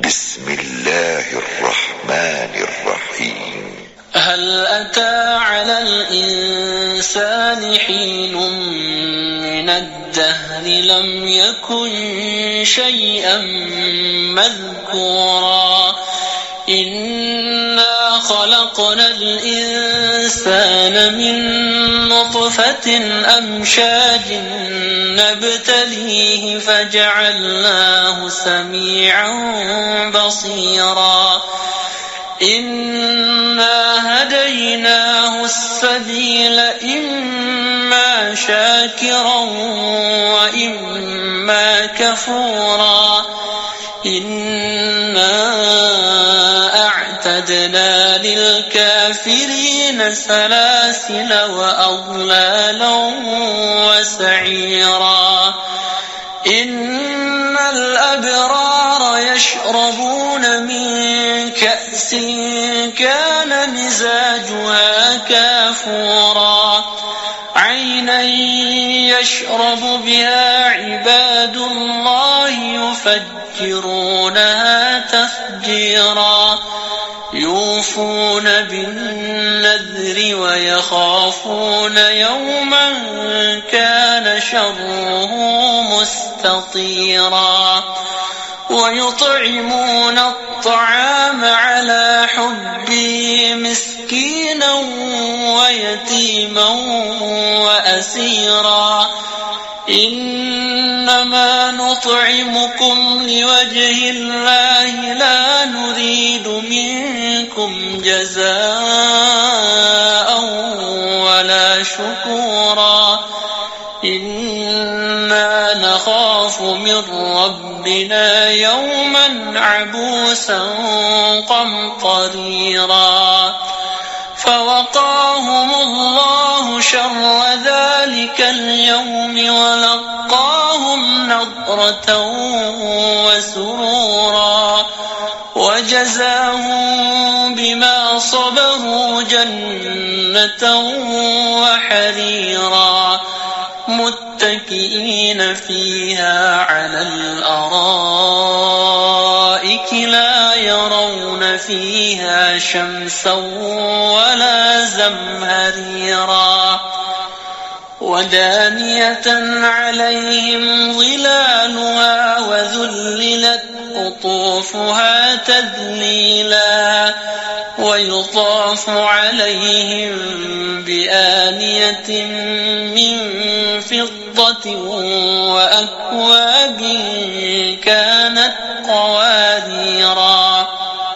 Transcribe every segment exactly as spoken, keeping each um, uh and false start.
بسم الله الرحمن الرحيم. هل أتى على الإنسان حين من الدهر لم يكن شيئا مذكورا إنا خلقنا الإنسان من نطفة أمشاج نبتليه فجعلناه سميعا بصيرا إنا هديناه السبيل إما شاكرا وإما كفورا إنا أعتدنا للكافرين سلاسل وأغلالا وسعيرا إن الأبرار يشربون من كأس كان مزاجها كافورا عينا يشرب بها عباد الله يفجرونها تفجيرا يوفون بالنذر ويخافون يوما كان شره مستطيرا ويطعمون الطعام على حبه مسكينا ويتيما وأسيرا إنما نطعمكم لوجه الله لا نريد منكم جزاء ولا شكورا إنا نخاف من ربنا يوما عبوسا قمطريرا فوقاهم الله شر ذلك اليوم ولقاهم نضرة وسرورا وجزاهم بما صبروا جنة وحريرا متكئين فيها على الأرائك لا يرون فيها شمسا ولا زمهريرا ودانية عليهم ظلالها وذللت قطوفها تذليلا ويطاف عليهم بآنية من فضة وأكواب كانت قواريرا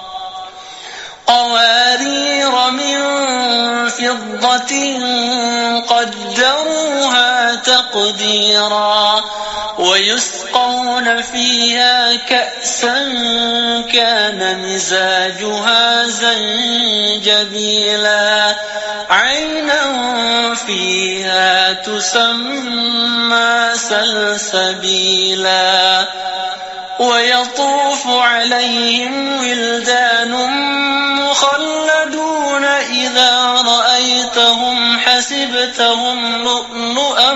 قوارير من فضة قدروها تقديرا ويسقون فيها كأسا كان مزاجها زنجبيلا عينا فيها تسمى سلسبيلا ويطوف عليهم ولدان مخلدون إذا رأيتهم حسبتهم لؤلؤا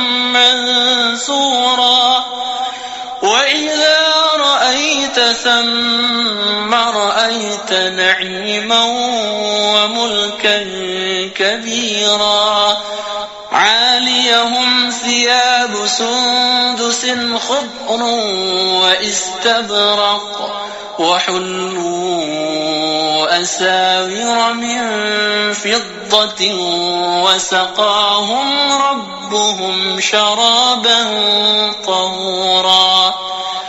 منثورا وإذا رأيت ثم رأيت نعيما وملكا كبيرا عاليهم ثياب سندس خضر واستبرق وحلوا أساور من فضة وسقاهم ربهم شرابا طهورا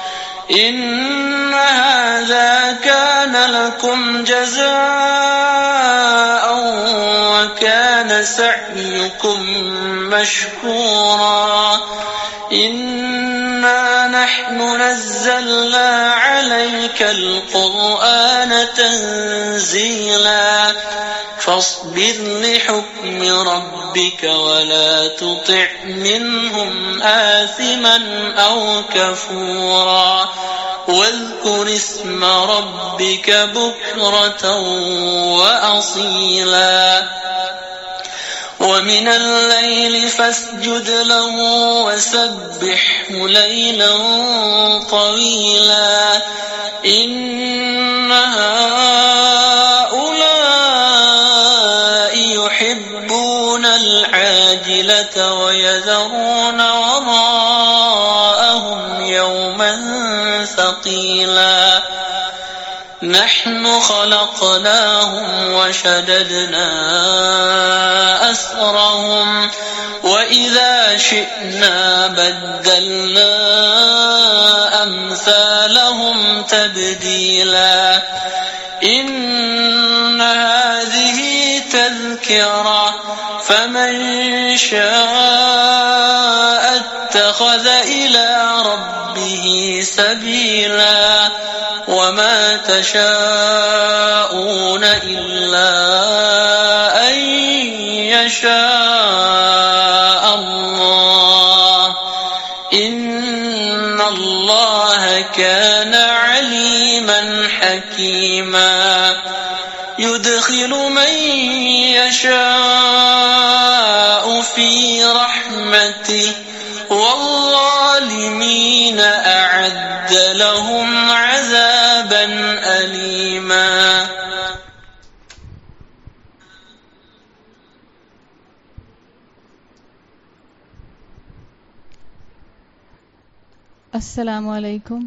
إن هذا كان لكم جزاء وكان سعيكم مشكورا إنا نحن نزلنا عليك القرآن تنزيلا فاصبر لحكم ربك ولا تطع منهم آثما أو كفورا واذكر اسم ربك بكرة وأصيلا ومن الليل فاسجد له وسبحه ليلا طويلا إن هؤلاء يحبون العاجلة ويذرون وراءهم يوما ثقيلا نحن خلقناهم وشددنا أسرهم وإذا شئنا بدلنا أمثالهم تبديلا إن هذه تذكرة فمن شاء اتخذ إلى ربه سبيلا وما تشاءون إلا أن يشاء الله إن الله كان عليما حكيما يدخل من يشاء في رحمته والظالمين أعد لهم عذابا أليما. السلام علیکم.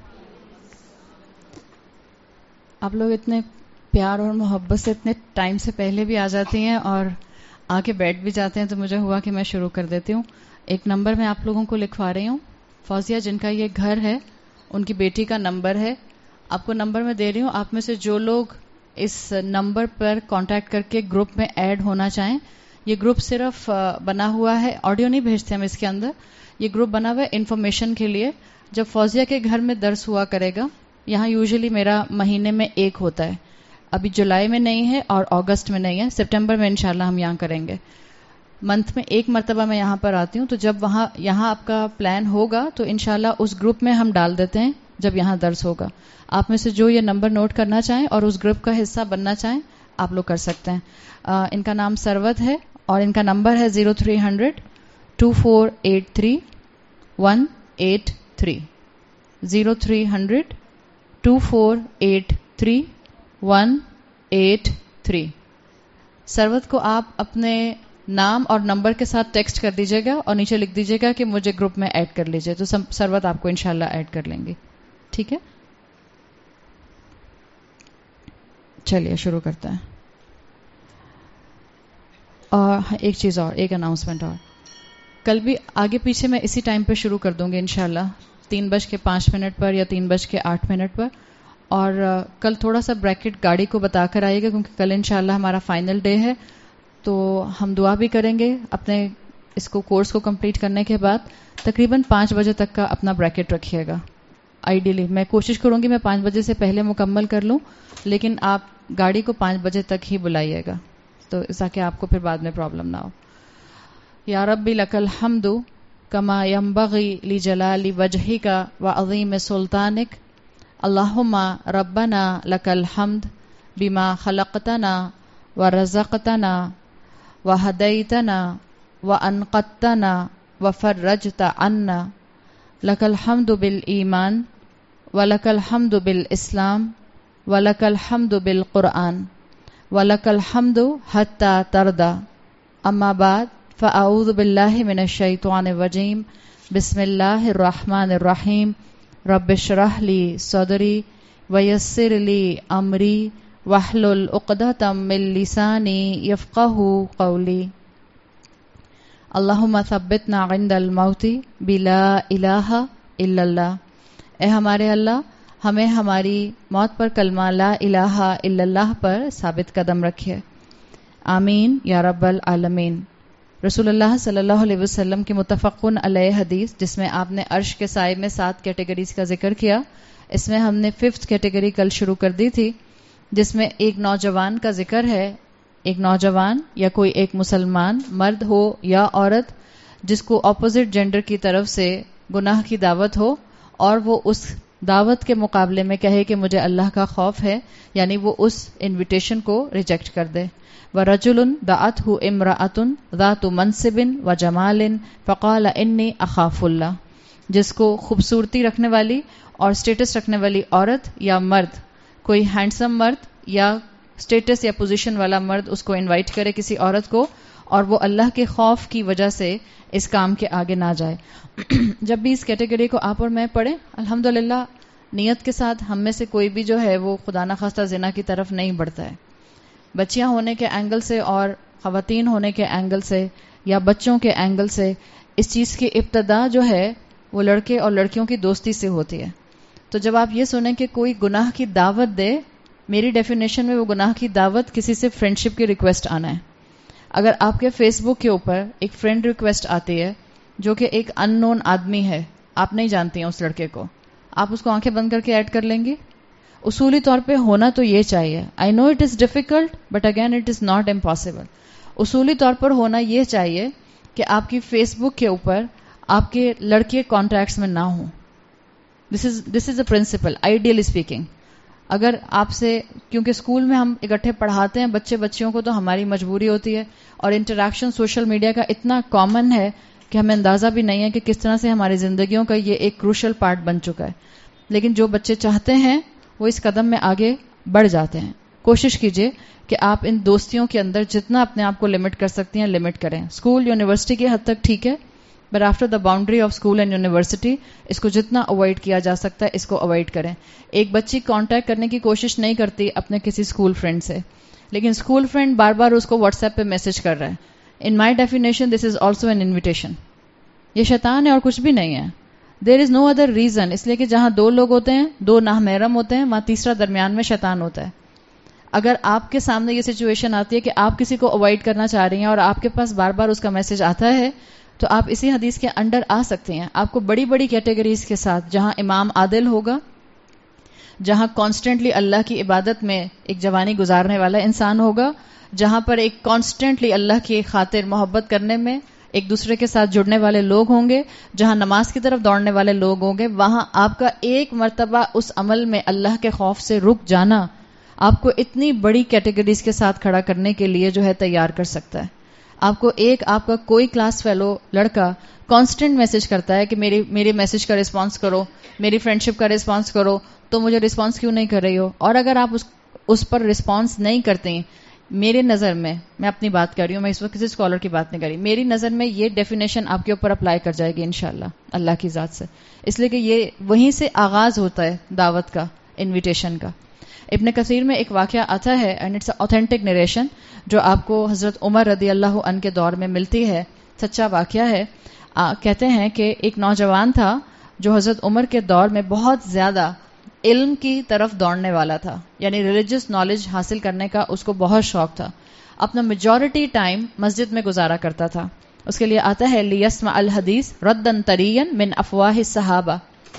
آپ لوگ اتنے پیار اور محبت سے اتنے ٹائم سے پہلے بھی آ جاتی ہیں اور آ کے بیٹھ بھی جاتے ہیں، تو مجھے ہوا کہ میں شروع کر دیتی ہوں. ایک نمبر میں آپ لوگوں کو لکھوا رہی ہوں. فوزیہ جن کا یہ گھر ہے ان کی بیٹی کا نمبر ہے، آپ کو نمبر میں دے رہی ہوں. آپ میں سے جو لوگ اس نمبر پر کانٹیکٹ کر کے گروپ میں ایڈ ہونا چاہیں، یہ گروپ صرف بنا ہوا ہے، آڈیو نہیں بھیجتے ہم اس کے اندر. یہ گروپ بنا ہوا ہے انفارمیشن کے لیے. جب فوزیہ کے گھر میں درس ہوا کرے گا، یہاں یوزلی میرا مہینے میں ایک ہوتا ہے، ابھی جولائی میں نہیں ہے اور اگست میں نہیں ہے، سپٹمبر میں انشاءاللہ ہم یہاں کریں گے. منتھ میں ایک مرتبہ میں یہاں پر آتی ہوں، تو جب وہاں یہاں آپ کا پلان ہوگا تو انشاءاللہ اس گروپ میں ہم ڈال دیتے ہیں جب یہاں درس ہوگا. آپ میں سے جو یہ نمبر نوٹ کرنا چاہیں اور اس گروپ کا حصہ بننا چاہیں آپ لوگ کر سکتے ہیں. آ, ان کا نام سروت ہے اور ان کا نمبر ہے zero three hundred two four eight three one eight three zero three hundred two four eight three one eight three. Sarwat کو آپ اپنے نام اور نمبر کے ساتھ ٹیکسٹ کر دیجیے گا اور نیچے لکھ دیجیے گا کہ مجھے گروپ میں ایڈ کر لیجیے، تو سروت آپ کو انشاءاللہ ایڈ کر لیں گے. ٹھیک ہے، چلیے شروع کرتے ہیں. اور ایک چیز اور، ایک اناؤنسمنٹ اور، کل بھی آگے پیچھے میں اسی ٹائم پہ شروع کر دوں گی انشاءاللہ، تین بج کے پانچ منٹ پر یا تین بج کے آٹھ منٹ پر. اور کل تھوڑا سا بریکٹ گاڑی کو بتا کر آئیے گا کیونکہ کل انشاءاللہ ہمارا فائنل ڈے ہے، تو ہم دعا بھی کریں گے اپنے اس کو کورس کو کمپلیٹ کرنے کے بعد. تقریباً پانچ بجے تک کا اپنا بریکٹ رکھیے گا. آئیڈیلی میں کوشش کروں گی میں پانچ بجے سے پہلے مکمل کر لوں، لیکن آپ گاڑی کو پانچ بجے تک ہی بلائیے گا تو تاکہ آپ کو پھر بعد میں پرابلم نہ ہو. یا ربی لک الحمد کما ینبغی لجلال وجہک وعظیم سلطانک اللہم ربنا لک الحمد بما خلقتنا ورزقتنا وہدیتنا وانقذتنا وفرجت عنا لک الحمد بالایمان ولک الحمد بالاسلام ولک الحمد بالقرآن ولک الحمد حتی ترضى. اما بعد فاعوذ باللہ من الشیطان الرجیم. بسم اللہ الرحمن الرحیم. رب اشرح لی صدری ویسر لی امری واحلل عقدۃ من لسانی یفقہوا قولی. اللہم ثبتنا عند الموت بلا الہ الا اللہ. اے ہمارے اللہ، ہمیں ہماری موت پر کلمہ لا الہ الا اللہ پر ثابت قدم رکھے. آمین یا رب العالمین. رسول اللہ صلی اللہ علیہ وسلم کی متفقن علیہ حدیث جس میں آپ نے عرش کے سائے میں سات کیٹیگریز کا ذکر کیا، اس میں ہم نے ففتھ کیٹیگری کل شروع کر دی تھی جس میں ایک نوجوان کا ذکر ہے. ایک نوجوان یا کوئی ایک مسلمان مرد ہو یا عورت جس کو اپوزٹ جینڈر کی طرف سے گناہ کی دعوت ہو اور وہ اس دعوت کے مقابلے میں کہے کہ مجھے اللہ کا خوف ہے، یعنی وہ اس انویٹیشن کو ریجیکٹ کر دے. وَرَجُلٌ دَعَتْهُ امْرَأَةٌ ذَاتُ مَنْصِبٍ وَجَمَالٍ فَقَالَ إِنِّي أَخَافُ اللَّهَ. جس کو خوبصورتی رکھنے والی اور اسٹیٹس رکھنے والی عورت یا مرد، کوئی ہینڈسم مرد یا اسٹیٹس یا پوزیشن والا مرد اس کو انوائٹ کرے کسی عورت کو، اور وہ اللہ کے خوف کی وجہ سے اس کام کے آگے نہ جائے. جب بھی اس کیٹیگری کو آپ اور میں پڑھیں، الحمدللہ نیت کے ساتھ ہم میں سے کوئی بھی جو ہے وہ خدا نخواستہ زنا کی طرف نہیں بڑھتا ہے. بچیاں ہونے کے اینگل سے اور خواتین ہونے کے اینگل سے یا بچوں کے اینگل سے اس چیز کی ابتدا جو ہے وہ لڑکے اور لڑکیوں کی دوستی سے ہوتی ہے. تو جب آپ یہ سنیں کہ کوئی گناہ کی دعوت دے، میری ڈیفینیشن میں وہ گناہ کی دعوت کسی سے فرینڈشپ کی ریکویسٹ آنا ہے. اگر آپ کے فیس بک کے اوپر ایک فرینڈ ریکویسٹ آتی ہے جو کہ ایک ان نون آدمی ہے، آپ نہیں جانتی ہیں اس لڑکے کو، آپ اس کو آنکھیں بند کر کے ایڈ کر لیں گی؟ اصولی طور پہ ہونا تو یہ چاہیے. I know it is difficult but again it is not impossible. اصولی طور پر ہونا یہ چاہیے کہ آپ کی فیس بک کے اوپر آپ کے لڑکے کانٹیکٹس میں نہ ہوں. This is this is a principle ideally speaking. اگر آپ سے، کیونکہ اسکول میں ہم اکٹھے پڑھاتے ہیں بچے بچیوں کو، تو ہماری مجبوری ہوتی ہے، اور انٹریکشن سوشل میڈیا کا اتنا کامن ہے کہ ہمیں اندازہ بھی نہیں ہے کہ کس طرح سے ہماری زندگیوں کا یہ ایک کروشل پارٹ بن چکا ہے. لیکن جو بچے چاہتے ہیں وہ اس قدم میں آگے بڑھ جاتے ہیں. کوشش کیجئے کہ آپ ان دوستیوں کے اندر جتنا اپنے آپ کو لمٹ کر سکتی ہیں لمٹ کریں. اسکول یونیورسٹی کی حد تک ٹھیک ہے، but after the boundary of school and university اس کو جتنا اوائڈ کیا جا سکتا ہے اس کو اوائڈ کریں. ایک بچی کانٹیکٹ کرنے کی کوشش نہیں کرتی اپنے کسی اسکول فرینڈ سے، لیکن اسکول فرینڈ بار بار اس کو واٹس ایپ پہ میسج کر رہا ہے. In my definition this is also an invitation. یہ شیطان ہے اور کچھ بھی نہیں ہے. دیر از نو ادر ریزن. اس لیے کہ جہاں دو لوگ ہوتے ہیں، دو نامحرم ہوتے ہیں، وہاں تیسرا درمیان میں شیطان ہوتا ہے. اگر آپ کے سامنے یہ سچویشن آتی ہے کہ آپ کسی کو اوائڈ کرنا چاہ رہی ہیں اور آپ کے پاس بار بار اس کا میسج آتا ہے، تو آپ اسی حدیث کے انڈر آ سکتے ہیں. آپ کو بڑی بڑی کیٹیگریز کے ساتھ، جہاں امام عادل ہوگا، جہاں کانسٹنٹلی اللہ کی عبادت میں ایک جوانی گزارنے والا انسان ہوگا، جہاں پر ایک کانسٹنٹلی اللہ کی خاطر محبت کرنے میں ایک دوسرے کے ساتھ جڑنے والے لوگ ہوں گے، جہاں نماز کی طرف دوڑنے والے لوگ ہوں گے، وہاں آپ کا ایک مرتبہ اس عمل میں اللہ کے خوف سے رک جانا آپ کو اتنی بڑی کیٹیگریز کے ساتھ کھڑا کرنے کے لیے جو ہے تیار کر سکتا ہے. آپ کو ایک آپ کا کوئی کلاس فیلو لڑکا کانسٹنٹ میسج کرتا ہے کہ میری میری میسج کا رسپانس کرو، میری فرینڈشپ کا رسپانس کرو، تو مجھے رسپانس کیوں نہیں کر رہی ہو؟ اور اگر آپ اس اس پر رسپانس نہیں کرتے، میرے نظر میں، میں اپنی بات کر رہی ہوں، میں اس وقت کسی اسکالر کی بات نہیں کر رہی، میری نظر میں یہ ڈیفینیشن آپ کے اوپر اپلائی کر جائے گی انشاءاللہ اللہ کی ذات سے. اس لیے کہ یہ وہیں سے آغاز ہوتا ہے دعوت کا، انویٹیشن کا. ابن کثیر میں ایک واقعہ آتا ہے، اینڈ اٹس اوتھینٹک نریشن، جو آپ کو حضرت عمر رضی اللہ عنہ کے دور میں ملتی ہے. سچا واقعہ ہے. آ, کہتے ہیں کہ ایک نوجوان تھا جو حضرت عمر کے دور میں بہت زیادہ علم کی طرف دوڑنے والا تھا، یعنی ریلیجس نالج حاصل کرنے کا اس کو بہت شوق تھا. اپنا میجورٹی ٹائم مسجد میں گزارا کرتا تھا. اس کے لیے آتا ہے لیسمع الحدیث ردن طرین من افواہ الصحابہ.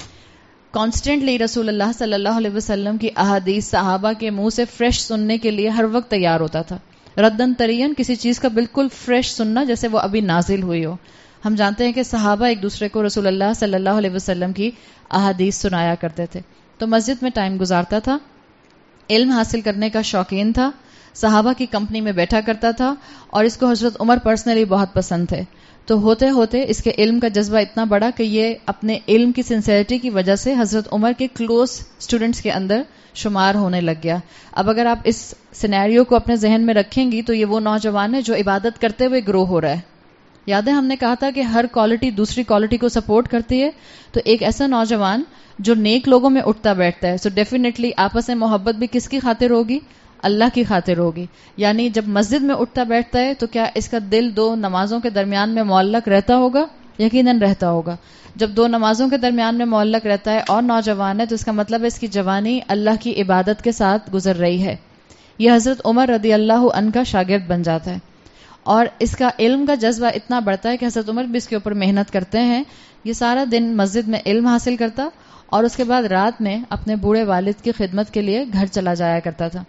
کانسٹنٹلی رسول اللہ صلی اللہ علیہ وسلم کی احادیث صحابہ کے منہ سے فریش سننے کے لیے ہر وقت تیار ہوتا تھا. ردن طرین، کسی چیز کا بالکل فریش سننا جیسے وہ ابھی نازل ہوئی ہو. ہم جانتے ہیں کہ صحابہ ایک دوسرے کو رسول اللہ صلی اللہ علیہ وسلم کی احادیث سنایا کرتے تھے. تو مسجد میں ٹائم گزارتا تھا، علم حاصل کرنے کا شوقین تھا، صحابہ کی کمپنی میں بیٹھا کرتا تھا، اور اس کو حضرت عمر پرسنلی بہت پسند تھے. تو ہوتے ہوتے اس کے علم کا جذبہ اتنا بڑا کہ یہ اپنے علم کی سنسیئرٹی کی وجہ سے حضرت عمر کے کلوز اسٹوڈنٹس کے اندر شمار ہونے لگ گیا. اب اگر آپ اس سینیریو کو اپنے ذہن میں رکھیں گی تو یہ وہ نوجوان ہے جو عبادت کرتے ہوئے گرو ہو رہا ہے. یاد ہے ہم نے کہا تھا کہ ہر کوالٹی دوسری کوالٹی کو سپورٹ کرتی ہے. تو ایک ایسا نوجوان جو نیک لوگوں میں اٹھتا بیٹھتا ہے، سو ڈیفینیٹلی آپس میں محبت بھی کس کی خاطر ہوگی؟ اللہ کی خاطر ہوگی. یعنی جب مسجد میں اٹھتا بیٹھتا ہے تو کیا اس کا دل دو نمازوں کے درمیان میں معلق رہتا ہوگا؟ یقیناً رہتا ہوگا. جب دو نمازوں کے درمیان میں معلق رہتا ہے اور نوجوان ہے تو اس کا مطلب ہے اس کی جوانی اللہ کی عبادت کے ساتھ گزر رہی ہے. یہ حضرت عمر رضی اللہ عنہ کا شاگرد بن جاتا ہے اور اس کا علم کا جذبہ اتنا بڑھتا ہے کہ حضرت عمر بھی اس کے اوپر محنت کرتے ہیں. یہ سارا دن مسجد میں علم حاصل کرتا اور اس کے بعد رات میں اپنے بوڑھے والد کی خدمت کے لیے گھر چلا جایا کرتا تھا.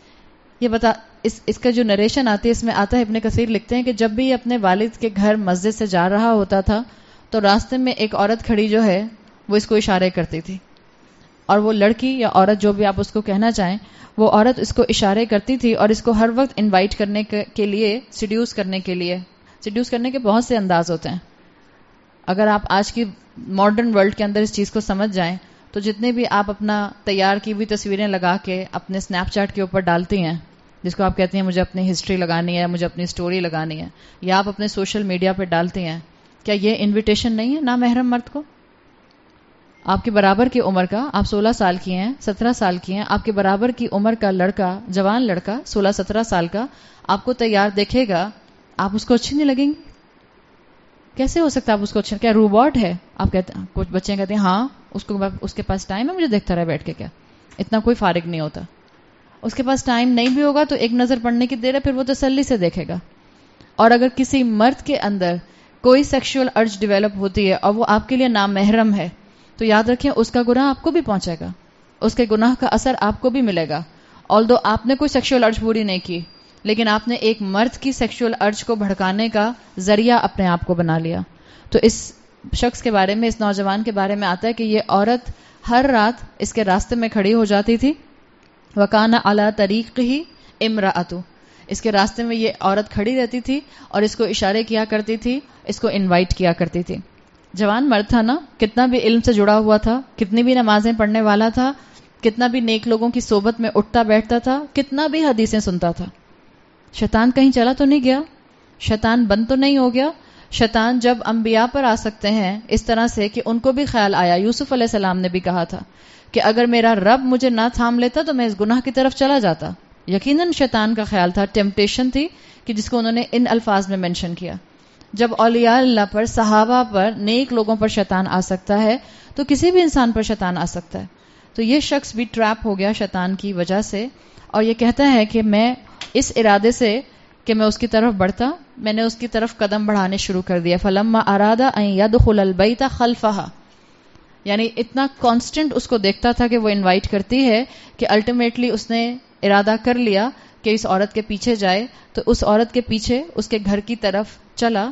یہ بتا اس اس کا جو نریشن آتی ہے اس میں آتا ہے، ابن کثیر لکھتے ہیں کہ جب بھی اپنے والد کے گھر مسجد سے جا رہا ہوتا تھا تو راستے میں ایک عورت کھڑی جو ہے وہ اس کو اشارے کرتی تھی، اور وہ لڑکی یا عورت جو بھی آپ اس کو کہنا چاہیں، وہ عورت اس کو اشارے کرتی تھی اور اس کو ہر وقت انوائٹ کرنے کے لیے، سیڈیوس کرنے کے لیے. سیڈیوس کرنے کے بہت سے انداز ہوتے ہیں. اگر آپ آج کی ماڈرن ورلڈ کے اندر اس چیز کو سمجھ جائیں تو جتنے بھی آپ اپنا تیار کی ہوئی تصویریں لگا کے اپنے اسنیپ چیٹ کے اوپر ڈالتی ہیں، جس کو آپ کہتی ہیں مجھے اپنی ہسٹری لگانی ہے، مجھے اپنی سٹوری لگانی ہے، یا آپ اپنے سوشل میڈیا پہ ڈالتی ہیں، کیا یہ انویٹیشن نہیں ہے نامحرم مرد کو؟ آپ کے برابر کی عمر کا، آپ سولہ سال کی ہیں، سترہ سال کی ہیں، آپ کے برابر کی عمر کا لڑکا، جوان لڑکا سولہ سترہ سال کا آپ کو تیار دیکھے گا، آپ اس کو اچھی نہیں لگیں گی؟ کیسے ہو سکتا ہے آپ اس کو اچھا؟ کیا روبوٹ ہے؟ آپ کہتے ہیں، کچھ بچے کہتے ہیں ہاں اس کو اس کے پاس ٹائم ہے مجھے دیکھتا رہے بیٹھ کے، کیا اتنا کوئی فارغ نہیں ہوتا؟ اس کے پاس ٹائم نہیں بھی ہوگا تو ایک نظر پڑنے کی دیر ہے، پھر وہ تسلی سے دیکھے گا. اور اگر کسی مرد کے اندر کوئی سیکشول ارج ڈیولپ ہوتی ہے اور وہ آپ کے لیے نامحرم ہے تو یاد رکھیں اس کا گناہ آپ کو بھی پہنچے گا، اس کے گناہ کا اثر آپ کو بھی ملے گا. آلدو آپ نے کوئی سیکشول ارج پوری نہیں کی، لیکن آپ نے ایک مرد کی سیکشول ارج کو بھڑکانے کا ذریعہ اپنے آپ کو بنا لیا. تو اس شخص کے بارے میں، اس نوجوان کے بارے میں آتا ہے کہ یہ عورت ہر رات اس کے راستے میں کھڑی ہو جاتی تھی. وَكَانَ عَلَى طَرِيقِهِ امْرَأَةٌ، اس کے راستے میں یہ عورت کھڑی رہتی تھی اور اس کو اشارے کیا کرتی تھی، اس کو انوائٹ کیا کرتی تھی. جوان مرد تھا نا، کتنا بھی علم سے جڑا ہوا تھا، کتنی بھی نمازیں پڑھنے والا تھا، کتنا بھی نیک لوگوں کی صحبت میں اٹھتا بیٹھتا تھا، کتنا بھی حدیثیں سنتا تھا. شیطان کہیں چلا تو نہیں گیا؟ شیطان بند تو نہیں ہو گیا؟ شیطان جب انبیاء پر آ سکتے ہیں اس طرح سے کہ ان کو بھی خیال آیا، یوسف علیہ السلام نے بھی کہا تھا کہ اگر میرا رب مجھے نہ تھام لیتا تو میں اس گناہ کی طرف چلا جاتا. یقیناً شیطان کا خیال تھا، ٹیمپٹیشن تھی کہ جس کو انہوں نے ان الفاظ میں منشن کیا. جب اولیاء اللہ پر، صحابہ پر، نیک لوگوں پر شیطان آ سکتا ہے تو کسی بھی انسان پر شیطان آ سکتا ہے. تو یہ شخص بھی ٹریپ ہو گیا شیطان کی وجہ سے، اور یہ کہتا ہے کہ میں اس ارادے سے کہ میں اس کی طرف بڑھتا، میں نے اس کی طرف قدم بڑھانے شروع کر دیا. فلما اراد ان يدخل البيت خلفها، یعنی اتنا کانسٹنٹ اس کو دیکھتا تھا کہ وہ انوائٹ کرتی ہے کہ الٹیمیٹلی اس نے ارادہ کر لیا کہ اس عورت کے پیچھے جائے. تو اس عورت کے پیچھے اس کے گھر کی طرف چلا.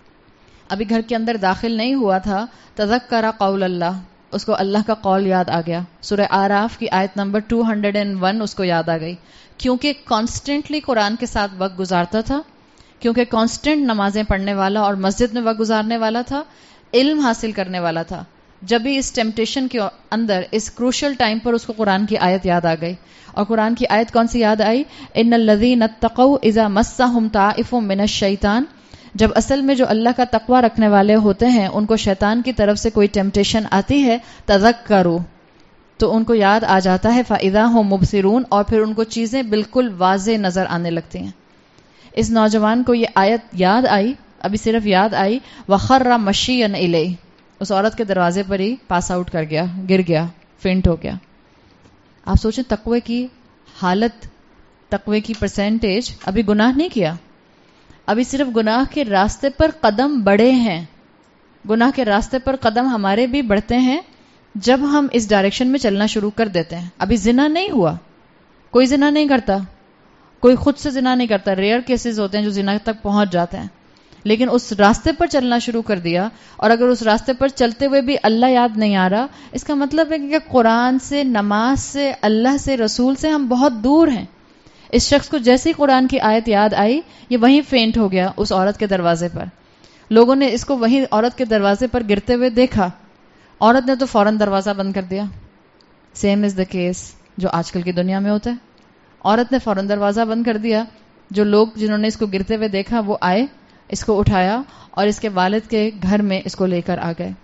ابھی گھر کے اندر داخل نہیں ہوا تھا. تذکر قول اللہ، اس کو اللہ کا قول یاد آ گیا. سورہ آراف کی آیت نمبر دو سو ایک اس کو یاد آ گئی، کیونکہ کانسٹنٹلی قرآن کے ساتھ وقت گزارتا تھا، کیونکہ کانسٹنٹ نمازیں پڑھنے والا اور مسجد میں وقت گزارنے والا تھا، علم حاصل کرنے والا تھا. جب بھی اس ٹیمپٹیشن کے اندر، اس کروشل ٹائم پر اس کو قرآن کی آیت یاد آ گئی. اور قرآن کی آیت کون سی یاد آئی؟ ان الذین اتقوا اذا مسهم طائف من الشیطان، جب اصل میں جو اللہ کا تقوی رکھنے والے ہوتے ہیں ان کو شیطان کی طرف سے کوئی ٹیمپٹیشن آتی ہے، تذکروا، تو ان کو یاد آ جاتا ہے، فاذا هم مبصرون، اور پھر ان کو چیزیں بالکل واضح نظر آنے لگتی ہیں. اس نوجوان کو یہ آیت یاد آئی، ابھی صرف یاد آئی، وخر مشیا الیہ، اس عورت کے دروازے پر ہی پاس آؤٹ کر گیا، گر گیا، فینٹ ہو گیا. آپ سوچیں تقوی کی حالت، تقوی کی پرسنٹیج. ابھی گناہ نہیں کیا، ابھی صرف گناہ کے راستے پر قدم بڑھے ہیں. گناہ کے راستے پر قدم ہمارے بھی بڑھتے ہیں جب ہم اس ڈائریکشن میں چلنا شروع کر دیتے ہیں. ابھی زنا نہیں ہوا، کوئی زنا نہیں کرتا، کوئی خود سے زنا نہیں کرتا، ریئر کیسز ہوتے ہیں جو زنا تک پہنچ جاتے ہیں، لیکن اس راستے پر چلنا شروع کر دیا. اور اگر اس راستے پر چلتے ہوئے بھی اللہ یاد نہیں آ رہا، اس کا مطلب ہے کہ قرآن سے، نماز سے، اللہ سے، رسول سے ہم بہت دور ہیں. اس شخص کو جیسے ہی قرآن کی آیت یاد آئی، یہ وہیں فینٹ ہو گیا اس عورت کے دروازے پر. لوگوں نے اس کو وہیں عورت کے دروازے پر گرتے ہوئے دیکھا. عورت نے تو فوراً دروازہ بند کر دیا. سیم از دا کیس جو آج کل کی دنیا میں ہوتا ہے. عورت نے فوراً دروازہ بند کر دیا. جو لوگ جنہوں نے اس کو گرتے ہوئے دیکھا وہ آئے، اس کو اٹھایا اور اس کے والد کے گھر میں اس کو لے کر آ گئے.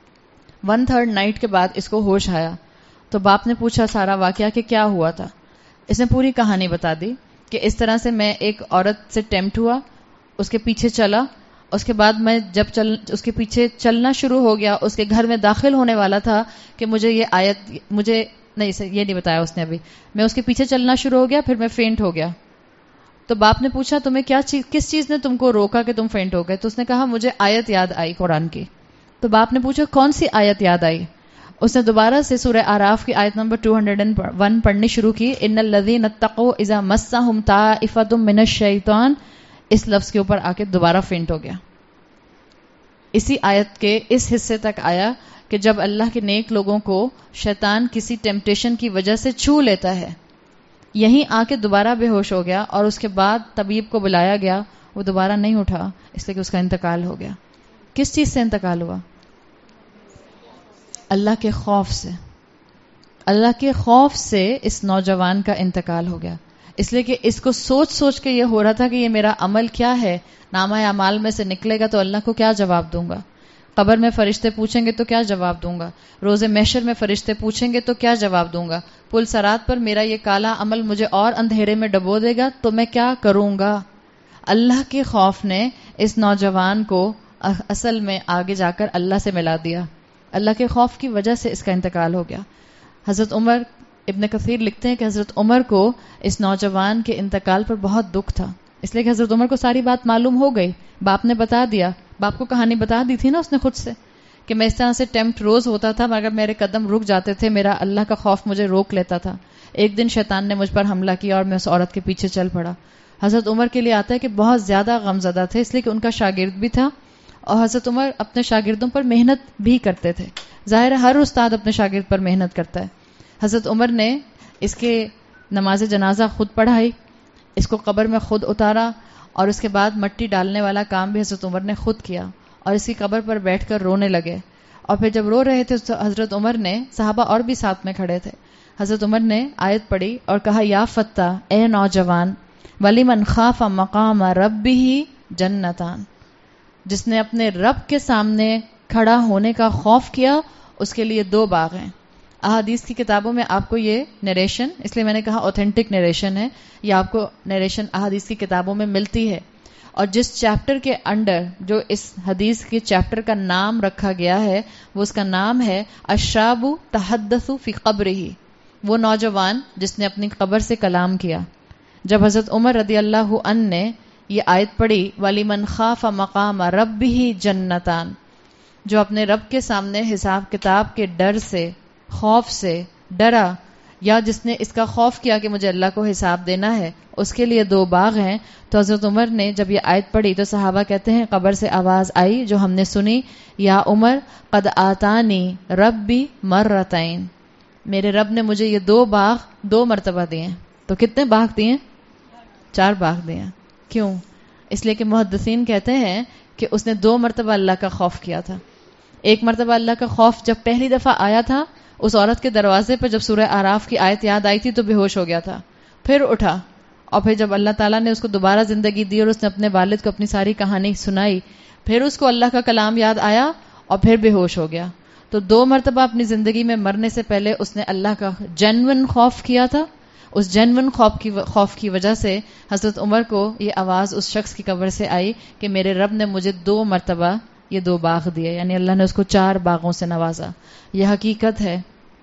ون تھرڈ نائٹ کے بعد اس کو ہوش آیا تو باپ نے پوچھا سارا واقعہ کہ کیا ہوا تھا. اس نے پوری کہانی بتا دی کہ اس طرح سے میں ایک عورت سے ٹیمپٹ ہوا، اس کے پیچھے چلا، اس کے بعد میں جب چل اس کے پیچھے چلنا شروع ہو گیا، اس کے گھر میں داخل ہونے والا تھا کہ مجھے یہ آیت، مجھے نہیں یہ نہیں بتایا اس نے ابھی، میں اس کے پیچھے چلنا شروع ہو گیا، پھر میں فینٹ ہو گیا. تو باپ نے پوچھا تمہیں کیا چیز، کس چیز نے تم کو روکا کہ تم فینٹ ہو گئے؟ تو اس نے کہا مجھے آیت یاد آئی قرآن کی. تو باپ نے پوچھا کون سی آیت یاد آئی؟ اس نے دوبارہ سے سورہ آراف کی آیت نمبر دو سو ایک پڑھنی شروع کی. ان الذین اتقوا اذا مسهم طائفۃ من الشیطان، اس لفظ کے اوپر آ کے دوبارہ فینٹ ہو گیا. اسی آیت کے اس حصے تک آیا کہ جب اللہ کے نیک لوگوں کو شیطان کسی ٹیمپٹیشن کی وجہ سے چھو لیتا ہے، یہیں آ کے دوبارہ بے ہوش ہو گیا اور اس کے بعد طبیب کو بلایا گیا، وہ دوبارہ نہیں اٹھا اس لیے کہ اس کا انتقال ہو گیا. کس چیز سے انتقال ہوا؟ اللہ کے خوف سے. اللہ کے خوف سے اس نوجوان کا انتقال ہو گیا، اس لیے کہ اس کو سوچ سوچ کے یہ ہو رہا تھا کہ یہ میرا عمل کیا ہے، نامہ اعمال میں سے نکلے گا تو اللہ کو کیا جواب دوں گا، قبر میں فرشتے پوچھیں گے تو کیا جواب دوں گا، روز محشر میں فرشتے پوچھیں گے تو کیا جواب دوں گا، پل صراط پر میرا یہ کالا عمل مجھے اور اندھیرے میں ڈبو دے گا تو میں کیا کروں گا۔ اللہ کے خوف نے اس نوجوان کو اصل میں آگے جا کر اللہ سے ملا دیا، اللہ کے خوف کی وجہ سے اس کا انتقال ہو گیا۔ حضرت عمر، ابن کثیر لکھتے ہیں کہ حضرت عمر کو اس نوجوان کے انتقال پر بہت دکھ تھا، اس لیے کہ حضرت عمر کو ساری بات معلوم ہو گئی، باپ نے بتا دیا، باپ کو کہانی بتا دی تھی نا اس نے خود سے کہ میں اس طرح سے ٹیمپٹ روز ہوتا تھا مگر میرے قدم رک جاتے تھے، میرا اللہ کا خوف مجھے روک لیتا تھا۔ ایک دن شیطان نے مجھ پر حملہ کیا اور میں اس عورت کے پیچھے چل پڑا۔ حضرت عمر کے لیے آتا ہے کہ بہت زیادہ غمزدہ تھے، اس لیے کہ ان کا شاگرد بھی تھا اور حضرت عمر اپنے شاگردوں پر محنت بھی کرتے تھے، ظاہر ہے ہر استاد اپنے شاگرد پر محنت کرتا ہے۔ حضرت عمر نے اس کے نماز جنازہ خود پڑھائی، اس کو قبر میں خود اتارا اور اس کے بعد مٹی ڈالنے والا کام بھی حضرت عمر نے خود کیا اور اس کی قبر پر بیٹھ کر رونے لگے۔ اور پھر جب رو رہے تھے تو حضرت عمر نے، صحابہ اور بھی ساتھ میں کھڑے تھے، حضرت عمر نے آیت پڑھی اور کہا یا فتح، اے نوجوان، وَلِمَنْ خَافَ مَقَامَ رَبِّهِ جَنَّتان، جس نے اپنے رب کے سامنے کھڑا ہونے کا خوف کیا اس کے لیے دو باغ ہیں۔ احادیث کی کتابوں میں آپ کو یہ نریشن، اس لیے میں نے کہا اوتھینٹک نریشن ہے، یہ آپ کو نریشن احادیث کی کتابوں میں ملتی ہے، اور جس چیپٹر کے انڈر جو اس حدیث کے چیپٹر کا نام رکھا گیا ہے وہ اس کا نام ہے الشاب تحدث فی قبرہ، وہ نوجوان جس نے اپنی قبر سے کلام کیا۔ جب حضرت عمر رضی اللہ عنہ نے یہ آیت پڑھی وَلِمَنْ خَافَ مَقَامَ رَبِّهِ جَنَّتان، جو اپنے رب کے سامنے حساب کتاب کے ڈر سے، خوف سے ڈرا، یا جس نے اس کا خوف کیا کہ مجھے اللہ کو حساب دینا ہے، اس کے لیے دو باغ ہیں۔ تو حضرت عمر نے جب یہ آیت پڑھی تو صحابہ کہتے ہیں قبر سے آواز آئی جو ہم نے سنی، یا عمر قد آتانی ربی مرتین، میرے رب نے مجھے یہ دو باغ دو مرتبہ دیے۔ تو کتنے باغ دیے؟ چار باغ دیے۔ کیوں؟ اس لیے کہ محدثین کہتے ہیں کہ اس نے دو مرتبہ اللہ کا خوف کیا تھا۔ ایک مرتبہ اللہ کا خوف جب پہلی دفعہ آیا تھا اس عورت کے دروازے پر، جب سورہ اعراف کی آیت یاد آئی تھی تو بے ہوش ہو گیا تھا، پھر اٹھا، اور پھر جب اللہ تعالیٰ نے اس کو دوبارہ زندگی دی اور اس نے اپنے والد کو اپنی ساری کہانی سنائی، پھر اس کو اللہ کا کلام یاد آیا اور پھر بے ہوش ہو گیا۔ تو دو مرتبہ اپنی زندگی میں مرنے سے پہلے اس نے اللہ کا جینون خوف کیا تھا۔ اس جینون خوف کی خوف کی وجہ سے حضرت عمر کو یہ آواز اس شخص کی قبر سے آئی کہ میرے رب نے مجھے دو مرتبہ یہ دو باغ دیے، یعنی اللہ نے اس کو چار باغوں سے نوازا۔ یہ حقیقت ہے،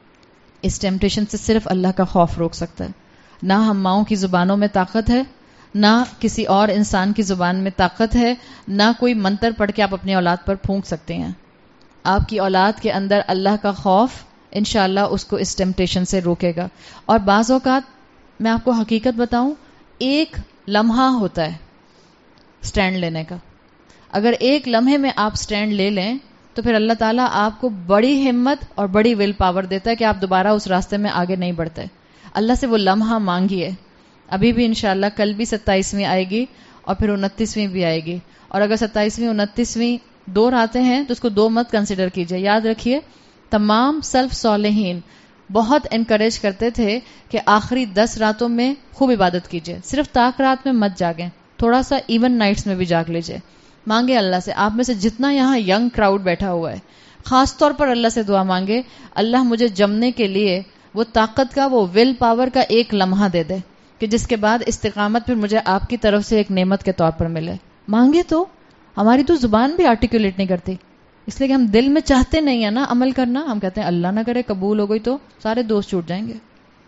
اس ٹیمپٹیشن سے صرف اللہ کا خوف روک سکتا ہے۔ نہ ہم ماؤں کی زبانوں میں طاقت ہے، نہ کسی اور انسان کی زبان میں طاقت ہے، نہ کوئی منتر پڑھ کے آپ اپنی اولاد پر پھونک سکتے ہیں۔ آپ کی اولاد کے اندر اللہ کا خوف انشاءاللہ اس کو اس ٹیمپٹیشن سے روکے گا۔ اور بعض اوقات میں آپ کو حقیقت بتاؤں، ایک لمحہ ہوتا ہے سٹینڈ لینے کا۔ اگر ایک لمحے میں آپ سٹینڈ لے لیں تو پھر اللہ تعالیٰ آپ کو بڑی ہمت اور بڑی ول پاور دیتا ہے کہ آپ دوبارہ اس راستے میں آگے نہیں بڑھتے۔ اللہ سے وہ لمحہ مانگیے۔ ابھی بھی انشاءاللہ کل بھی ستائیسویں آئے گی اور پھر انتیسویں بھی آئے گی، اور اگر ستائیسویں انتیسویں دو راتیں ہیں تو اس کو دو مت کنسیڈر کیجئے۔ یاد رکھیے تمام سلف صالحین بہت انکریج کرتے تھے کہ آخری دس راتوں میں خوب عبادت کیجئے، صرف طاق رات میں مت جاگیں، تھوڑا سا ایون نائٹس میں بھی جاگ لیجئے۔ مانگے اللہ سے، آپ میں سے جتنا یہاں ینگ کراؤڈ بیٹھا ہوا ہے خاص طور پر اللہ سے دعا مانگے اللہ مجھے جمنے کے لیے وہ طاقت کا، وہ ول پاور کا ایک لمحہ دے دے کہ جس کے بعد استقامت پھر مجھے آپ کی طرف سے ایک نعمت کے طور پر ملے۔ مانگے تو ہماری تو زبان بھی آرٹیکولیٹ نہیں کرتی، اس لیے کہ ہم دل میں چاہتے نہیں ہیں نا عمل کرنا، ہم کہتے ہیں اللہ نہ کرے قبول ہو گئی تو سارے دوست چھوٹ جائیں گے۔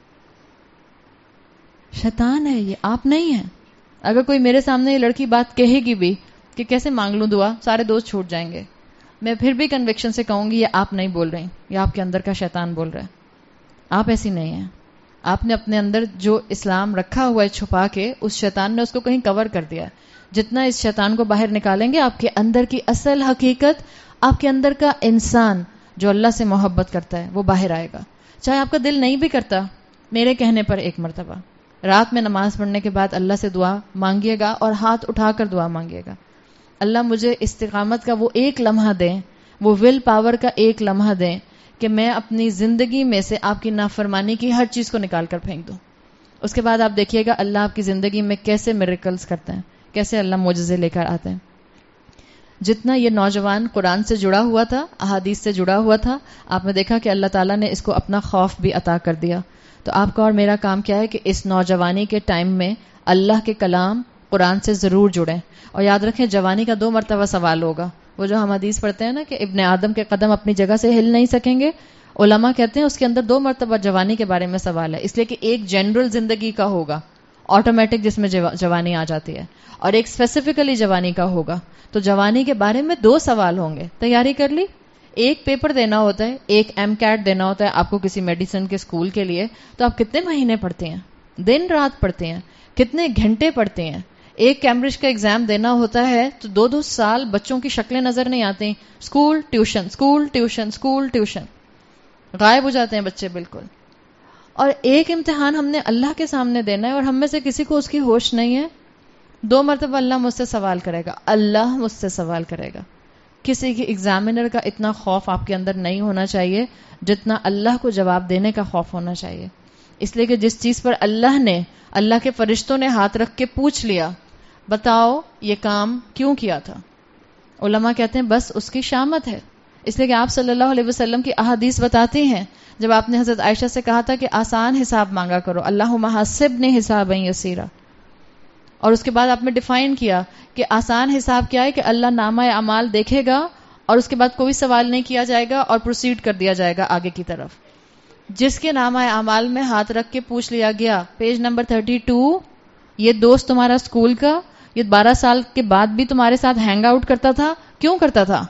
شیطان ہے یہ، آپ نہیں ہیں۔ اگر کوئی میرے سامنے یہ لڑکی بات کہے گی بھی کہ کیسے مانگ لوں دعا، سارے دوست چھوٹ جائیں گے، میں پھر بھی کنوکشن سے کہوں گی یہ آپ نہیں بول رہے، یہ آپ کے اندر کا شیطان بول رہا ہے۔ آپ ایسی نہیں ہیں، آپ نے اپنے اندر جو اسلام رکھا ہوا ہے چھپا کے، اس شیطان نے اس کو کہیں کور کر دیا۔ جتنا اس شیطان کو باہر نکالیں گے آپ کے اندر کی اصل حقیقت، آپ کے اندر کا انسان جو اللہ سے محبت کرتا ہے وہ باہر آئے گا۔ چاہے آپ کا دل نہیں بھی کرتا، میرے کہنے پر ایک مرتبہ رات میں نماز پڑھنے کے بعد اللہ سے دعا مانگیے گا اور ہاتھ اٹھا کر دعا مانگیے گا، اللہ مجھے استقامت کا وہ ایک لمحہ دیں، وہ ول پاور کا ایک لمحہ دیں کہ میں اپنی زندگی میں سے آپ کی نافرمانی کی ہر چیز کو نکال کر پھینک دوں. اس کے بعد آپ دیکھیے گا اللہ آپ کی زندگی میں کیسے میریکلز کرتے ہیں, کیسے اللہ معجزے لے کر آتے ہیں. جتنا یہ نوجوان قرآن سے جڑا ہوا تھا, احادیث سے جڑا ہوا تھا, آپ نے دیکھا کہ اللہ تعالیٰ نے اس کو اپنا خوف بھی عطا کر دیا. تو آپ کا اور میرا کام کیا ہے کہ اس نوجوانی کے ٹائم میں اللہ کے کلام قرآن سے ضرور جڑیں. اور یاد رکھیں جوانی کا دو مرتبہ سوال ہوگا. وہ جو ہم حدیث پڑھتے ہیں نا کہ ابن آدم کے قدم اپنی جگہ سے ہل نہیں سکیں گے, علماء کہتے ہیں اس کے اندر دو مرتبہ جوانی کے بارے میں سوال ہے, اس لیے کہ ایک جنرل زندگی کا ہوگا آٹومیٹک جس میں جوانی آ جاتی ہے, اور ایک اسپیسیفکلی جوانی کا ہوگا. تو جوانی کے بارے میں دو سوال ہوں گے. تیاری کر لی. ایک پیپر دینا ہوتا ہے, ایک ایم کیٹ دینا ہوتا ہے آپ کو کسی میڈیسن کے اسکول کے لیے. تو آپ کتنے مہینے پڑھتے ہیں, دن رات پڑھتے ہیں, کتنے گھنٹے پڑھتے ہیں. ایک کیمبرج کا ایگزام دینا ہوتا ہے تو دو دو سال بچوں کی شکلیں نظر نہیں آتی, school tuition school tuition school tuition, غائب ہو جاتے ہیں بچے بالکل. اور ایک امتحان ہم نے اللہ کے سامنے دینا ہے اور ہم میں سے کسی کو اس کی ہوش نہیں ہے. دو مرتبہ اللہ مجھ سے سوال کرے گا, اللہ مجھ سے سوال کرے گا. کسی کی ایگزامینر کا اتنا خوف آپ کے اندر نہیں ہونا چاہیے جتنا اللہ کو جواب دینے کا خوف ہونا چاہیے. اس لیے کہ جس چیز پر اللہ نے, اللہ کے فرشتوں نے ہاتھ رکھ کے پوچھ لیا بتاؤ یہ کام کیوں کیا تھا, علماء کہتے ہیں بس اس کی شامت ہے. اس لیے کہ آپ صلی اللہ علیہ وسلم کی احادیث بتاتی ہیں, جب آپ نے حضرت عائشہ سے کہا تھا کہ آسان حساب مانگا کرو, اللہم حاسبنی حسابا یسیرا, اور اس کے بعد آپ نے ڈیفائن کیا کہ آسان حساب کیا ہے کہ اللہ نامہ اعمال دیکھے گا اور اس کے بعد کوئی سوال نہیں کیا جائے گا اور پروسیڈ کر دیا جائے گا آگے کی طرف. جس کے نامہ اعمال میں ہاتھ رکھ کے پوچھ لیا گیا پیج نمبر تھرٹی ٹو, یہ دوست تمہارا اسکول کا, یہ بارہ سال کے بعد بھی تمہارے ساتھ ہینگ آؤٹ کرتا تھا, کیوں کرتا تھا؟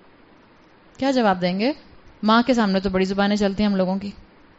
کیا جواب دیں گے؟ ماں کے سامنے تو بڑی زبانیں چلتی ہیں ہم لوگوں کی,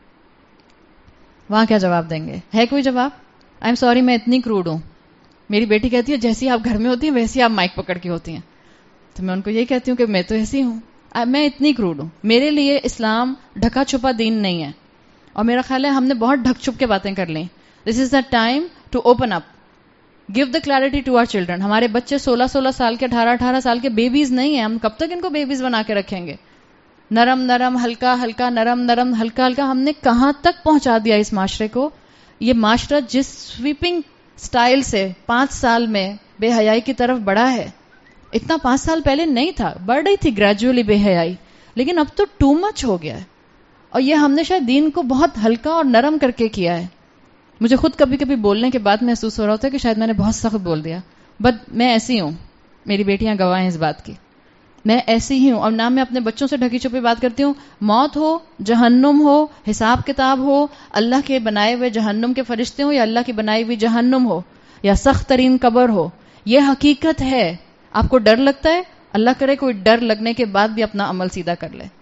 وہاں کیا جواب دیں گے؟ ہے کوئی جواب؟ آئی ایم سوری میں اتنی کروڈ ہوں. میری بیٹی کہتی ہے جیسی آپ گھر میں ہوتی ہیں ویسی آپ مائک پکڑ کے ہوتی ہیں. تو میں ان کو یہی کہتی ہوں کہ میں تو ایسی ہوں, میں اتنی کروڈ ہوں. میرے لیے اسلام ڈھکا چھپا دین نہیں ہے, اور میرا خیال ہے ہم نے بہت ڈھک چھپ کے باتیں کر لیں. This is the time to open up, give the clarity to our children. ہمارے بچے سولہ سولہ سال کے, اٹھارہ اٹھارہ سال کے بیبیز نہیں ہیں. ہم کب تک ان کو بیبیز بنا کے رکھیں گے؟ نرم نرم ہلکا ہلکا, نرم نرم ہلکا ہلکا. ہم نے کہاں تک پہنچا دیا اس معاشرے کو؟ یہ معاشرہ جس سویپنگ سٹائل سے پانچ سال میں بے حیائی کی طرف بڑھا ہے, اتنا پانچ سال پہلے نہیں تھا. بڑھ رہی تھی گریجولی بے حیائی, لیکن اب تو ٹو مچ ہو گیا ہے. اور یہ ہم نے شاید دین کو بہت ہلکا اور نرم کر کے کیا ہے. مجھے خود کبھی کبھی بولنے کے بعد محسوس ہو رہا ہوتا ہے کہ شاید میں نے بہت سخت بول دیا, بٹ میں ایسی ہوں, میری بیٹیاں گواہ ہیں اس بات کی. میں ایسی ہی ہوں, اور نہ میں اپنے بچوں سے ڈھکی چھپی بات کرتی ہوں. موت ہو, جہنم ہو, حساب کتاب ہو, اللہ کے بنائے ہوئے جہنم کے فرشتے ہوں یا اللہ کی بنائی ہوئی جہنم ہو, یا سخت ترین قبر ہو, یہ حقیقت ہے. آپ کو ڈر لگتا ہے, اللہ کرے کوئی ڈر لگنے کے بعد بھی اپنا عمل سیدھا کر لے.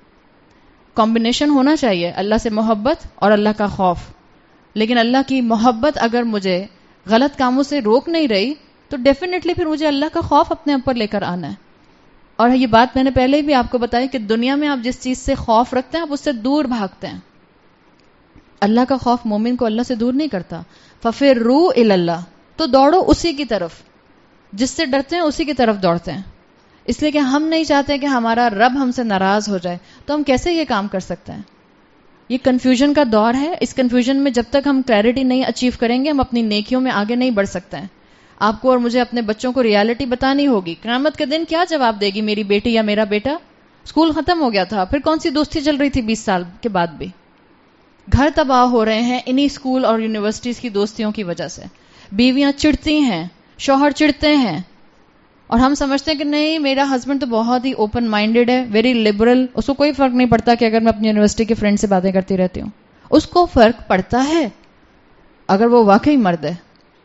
کمبینیشن ہونا چاہیے, اللہ سے محبت اور اللہ کا خوف. لیکن اللہ کی محبت اگر مجھے غلط کاموں سے روک نہیں رہی تو ڈیفینیٹلی پھر مجھے اللہ کا خوف اپنے اوپر لے کر آنا ہے. اور یہ بات میں نے پہلے بھی آپ کو بتائی کہ دنیا میں آپ جس چیز سے خوف رکھتے ہیں آپ اس سے دور بھاگتے ہیں. اللہ کا خوف مومن کو اللہ سے دور نہیں کرتا. فَفِرُّوا إِلَى اللَّهِ, تو دوڑو اسی کی طرف, جس سے ڈرتے ہیں اسی کی طرف دوڑتے ہیں. اس لیے کہ ہم نہیں چاہتے کہ ہمارا رب ہم سے ناراض ہو جائے. تو ہم کیسے یہ کام کر سکتے ہیں؟ یہ کنفیوژن کا دور ہے. اس کنفیوژن میں جب تک ہم کلیئرٹی نہیں اچیو کریں گے ہم اپنی نیکیوں میں آگے نہیں بڑھ سکتے ہیں. آپ کو اور مجھے اپنے بچوں کو ریالٹی بتانی ہوگی. قیامت کے دن کیا جواب دے گی میری بیٹی یا میرا بیٹا؟ اسکول ختم ہو گیا تھا, پھر کون سی دوستی چل رہی تھی بیس سال کے بعد بھی؟ گھر تباہ ہو رہے ہیں انہی اسکول اور یونیورسٹیز کی دوستیوں کی وجہ سے. بیویاں چڑھتی ہیں, شوہر چڑھتے ہیں, اور ہم سمجھتے ہیں کہ نہیں میرا ہسبینڈ تو بہت ہی اوپن مائنڈیڈ ہے, ویری لبرل, اس کو کوئی فرق نہیں پڑتا کہ اگر میں اپنی یونیورسٹی کے فرینڈ سے باتیں کرتی رہتی ہوں. اس کو فرق پڑتا ہے اگر وہ واقعی مرد ہے.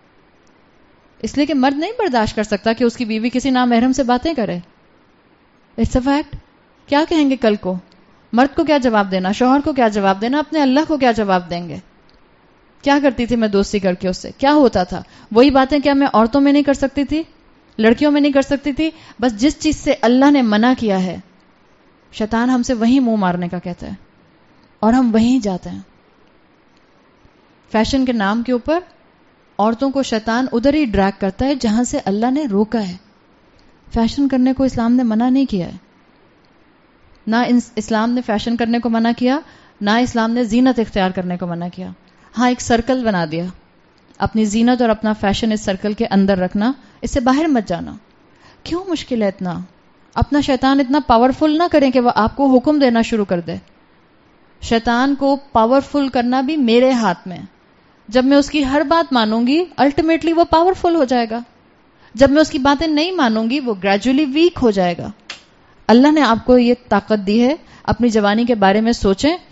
اس لیے کہ مرد نہیں برداشت کر سکتا کہ اس کی بیوی کسی نامحرم سے باتیں کرے. It's a fact. کیا کہیں گے کل کو؟ مرد کو کیا جواب دینا, شوہر کو کیا جواب دینا, اپنے اللہ کو کیا جواب دیں گے؟ کیا کرتی تھی میں دوستی کر کے اس سے, کیا ہوتا تھا؟ وہی باتیں کیا میں عورتوں میں نہیں کر سکتی تھی, لڑکیوں میں نہیں کر سکتی تھی؟ بس جس چیز سے اللہ نے منع کیا ہے شیطان ہم سے وہیں منہ مارنے کا کہتا ہے اور ہم وہیں جاتے ہیں. فیشن کے نام کے اوپر عورتوں کو شیطان ادھر ہی ڈریگ کرتا ہے جہاں سے اللہ نے روکا ہے. فیشن کرنے کو اسلام نے منع نہیں کیا ہے. نہ اسلام نے فیشن کرنے کو منع کیا، نہ اسلام نے زینت اختیار کرنے کو منع کیا. ہاں ایک سرکل بنا دیا، اپنی زینت اور اپنا فیشن اس سرکل کے اندر رکھنا، اس سے باہر مت جانا. کیوں مشکل ہے اتنا؟ اپنا شیطان اتنا پاورفل نہ کریں کہ وہ آپ کو حکم دینا شروع کر دے. شیطان کو پاورفل کرنا بھی میرے ہاتھ میں. جب میں اس کی ہر بات مانوں گی الٹیمیٹلی وہ پاورفل ہو جائے گا. جب میں اس کی باتیں نہیں مانوں گی وہ گریجولی ویک ہو جائے گا. اللہ نے آپ کو یہ طاقت دی ہے، اپنی جوانی کے بارے میں سوچیں.